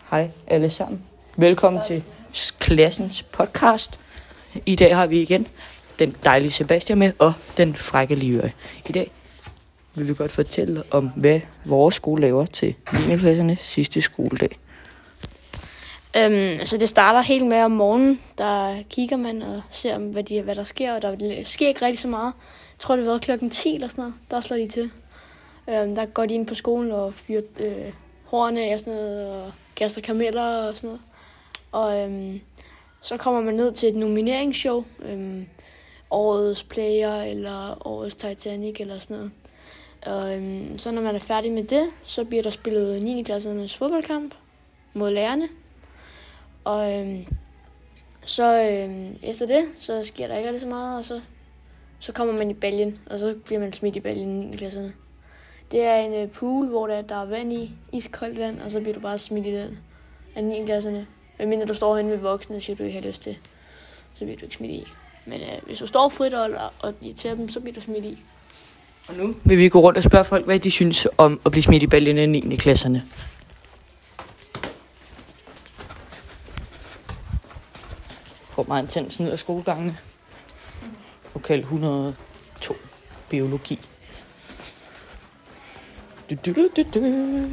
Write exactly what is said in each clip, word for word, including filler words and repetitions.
Hej alle sammen. Velkommen til klassens podcast. I dag har vi igen den dejlige Sebastian med og den frække Livøj. I dag vil vi godt fortælle om, hvad vores skole laver til niende klasserne sidste skoledag. Øhm, så det starter helt med om morgenen, der kigger man og ser, hvad, de, hvad der sker, og der sker ikke rigtig så meget. Jeg tror, det har været klokken ti eller sådan noget, der slår de til. Øhm, der går de ind på skolen og fyrer øh, hårene af og sådan noget, og kaster karameller og sådan noget. Og øhm, så kommer man ned til et nomineringsshow, øhm, årets player eller årets Titanic eller sådan noget. Og øhm, så når man er færdig med det, så bliver der spillet niende klassernes fodboldkamp mod lærerne. Og øhm, så øhm, efter det, så sker der ikke rigtig så meget, og så, så kommer man i baljen, og så bliver man smidt i baljen i niende klasserne. Det er en øh, pool, hvor der, der er vand i, iskoldt vand, og så bliver du bare smidt i den af niende klasserne. Men mindre du står henne ved voksne og siger, du ikke har lyst til, så bliver du ikke smidt i. Men øh, hvis du står frit og, og irriterer dem, så bliver du smidt i. Og nu vil vi gå rundt og spørge folk, hvad de synes om at blive smidt i baljen af niende klasserne. Hvor meget intens ned af skolegangene. Lokal et hundrede og to. Biologi. Du, du, du, du, du.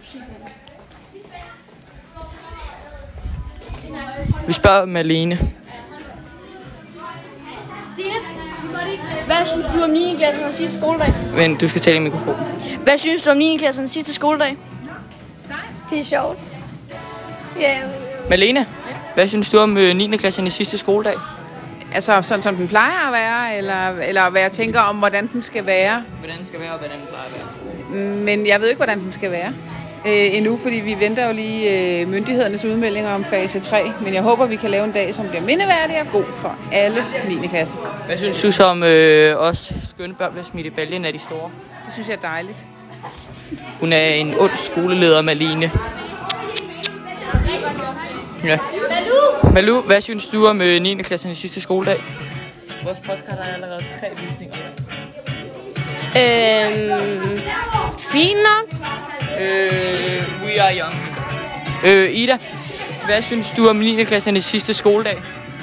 Vi spørger Malene. Hvad synes du om niende klassernes sidste skoledag? Men du skal tale i mikrofonen. Hvad synes du om niende klassernes sidste skoledag? Det er sjovt. Ja. Malene, hvad synes du om øh, niende klassernes sidste skoledag? Altså sådan som den plejer at være, eller, eller hvad jeg tænker om, hvordan den skal være. Hvordan den skal være, og hvordan den plejer at være. Men jeg ved ikke, hvordan den skal være øh, endnu, fordi vi venter jo lige øh, myndighedernes udmeldinger om fase tre. Men jeg håber, vi kan lave en dag, som bliver mindeværdig og god for alle niende klasser. Hvad synes du så om øh, os skønne børn bliver smidt i baljen af de store? Det synes jeg er dejligt. Hun er en ond skoleleder, Malene. Ja. Malu! Malu, hvad synes du om øh, niende klassernes sidste skoledag? Vores podcast har allerede tre visninger. Øhm, fint nok. Øh, we are young. Øh, Ida, hvad synes du om niende klassernes sidste skoledag?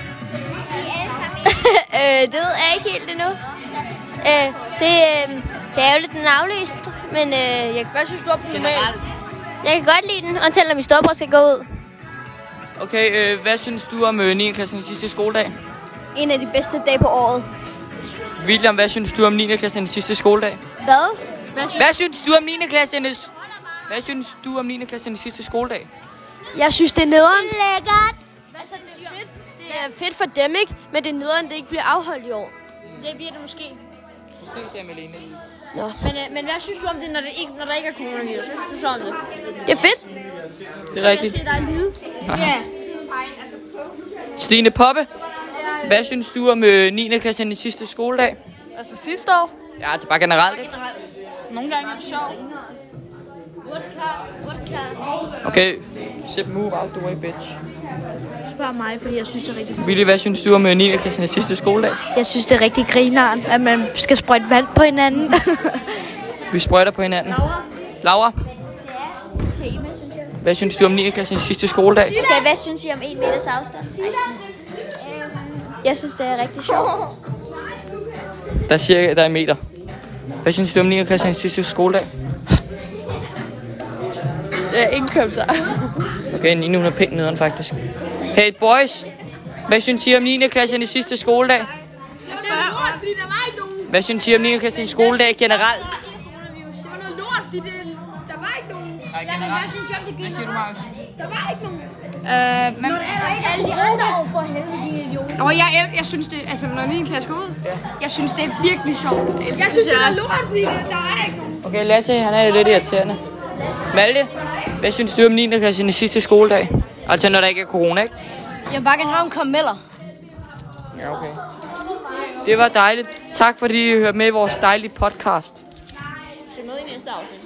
øh, det ved jeg ikke helt endnu. Øh, det, øh, det er jo lidt den aflyst, men øh, jeg, Hvad synes du om den generelt? Jeg kan godt lide den, until når vi stopper og skal gå ud. Okay, øh, hvad synes du om øh, niende klassernes sidste skoledag? En af de bedste dage på året. William, hvad synes du om niende klassernes sidste skoledag? Hvad? Hvad synes du om niende klassernes Hvad synes du om niende klassernes sidste skoledag? Jeg synes, det er nederen. Lækkert. Altså, det er fedt. Det er fedt for dem, ikke? Men det er nederen, det ikke bliver afholdt i år. Det bliver det måske. Måske siger Malene. Nå. Men, øh, men hvad synes du om det, når, det ikke, når der ikke er coronavirus? Hvad synes du så om det? Det er fedt. Det er rigtigt. Jeg ser dig lyde. Ja. Stine Poppe, hvad synes du om øh, niende klassernes sidste skoledag? Altså sidste år? Ja, det er bare generelt, ikke? Nogle gange er det sjovt. Okay, sit move out the way, bitch. Spørg mig, fordi jeg synes, det er rigtig Willy, hvad synes du om øh, niende klassernes sidste skoledag? Jeg synes, det er rigtig grineren, at man skal sprøjte vand på hinanden. Vi sprøjter på hinanden. Laura, Tema, synes jeg. hvad synes du om niende klassernes sidste skoledag? Okay, hvad synes I om en meters afstand? Jeg synes, det er rigtig sjovt. Der er cirka der er en meter. Hvad synes du om niende klassernes sidste skoledag? Ja, ingen kommentar. Okay, Nina, hun er pænt nederen faktisk. Hey boys, hvad synes I om niende klassernes sidste skoledag? Hvad synes I om niende klassernes skoledag generelt? Det var noget lort, fordi det, der var ikke nogen. Nej, generelt. Hvad siger du, Maus? Der var ikke nogen. Øh, men, Alle de andre år for helvede, de idioter. og jeg, jeg, jeg synes det, altså når niende klasse går ud, jeg synes det er virkelig sjovt. Ellers Jeg synes, det var lort, fordi det, der er ikke nogen. Okay, Lasse, han er lidt irriterende. Malte, hvad synes du om niende klassernes sidste skoledag? Altså når der ikke er corona, ikke? Jeg vil bare gerne have en karameller. Ja, okay. Det var dejligt. Tak fordi I hørte med i vores dejlige podcast. Se med i næste afsnit.